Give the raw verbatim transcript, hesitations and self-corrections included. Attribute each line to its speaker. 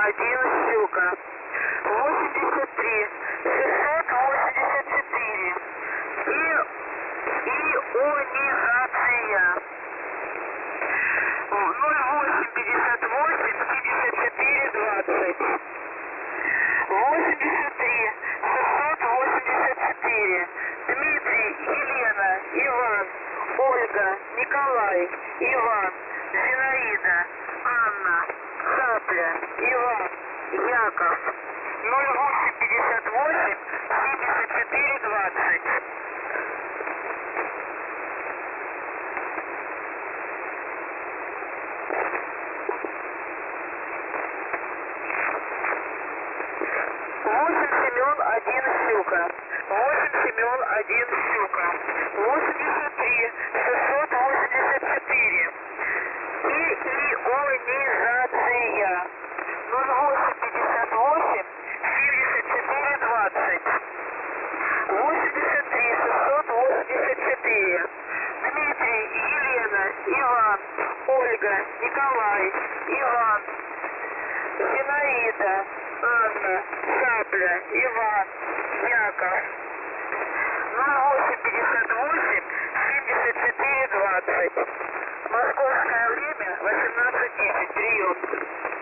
Speaker 1: один Щука. восемьдесят три шестьсот восемьдесят четыре. И ионизация. ноль восемь пятьдесят восемь семьдесят четыре двадцать. восемьдесят три шестьсот восемьдесят четыре. Дмитрий, Елена, Иван, Ольга, Николай, Иван, Зинаида, Анна, Цапля, Иван, Яков. ноль восемь пятьдесят восемь семьдесят четыре двадцать. восемь Семен один Щука. восемь Семен один Щука. восемьдесят три шестьсот восемьдесят четыре. И ионизация. ноль восемь пятьдесят восемь семьдесят четыре двадцать. восемьдесят три шестьсот восемьдесят четыре. Дмитрий, Елена, Иван, Ольга, Николай, Иван, Зинаида, Анна, Цапля, Иван, Яков. ноль восемь пятьдесят восемь семьдесят четыре двадцать. Московское время восемнадцать десять. Прием.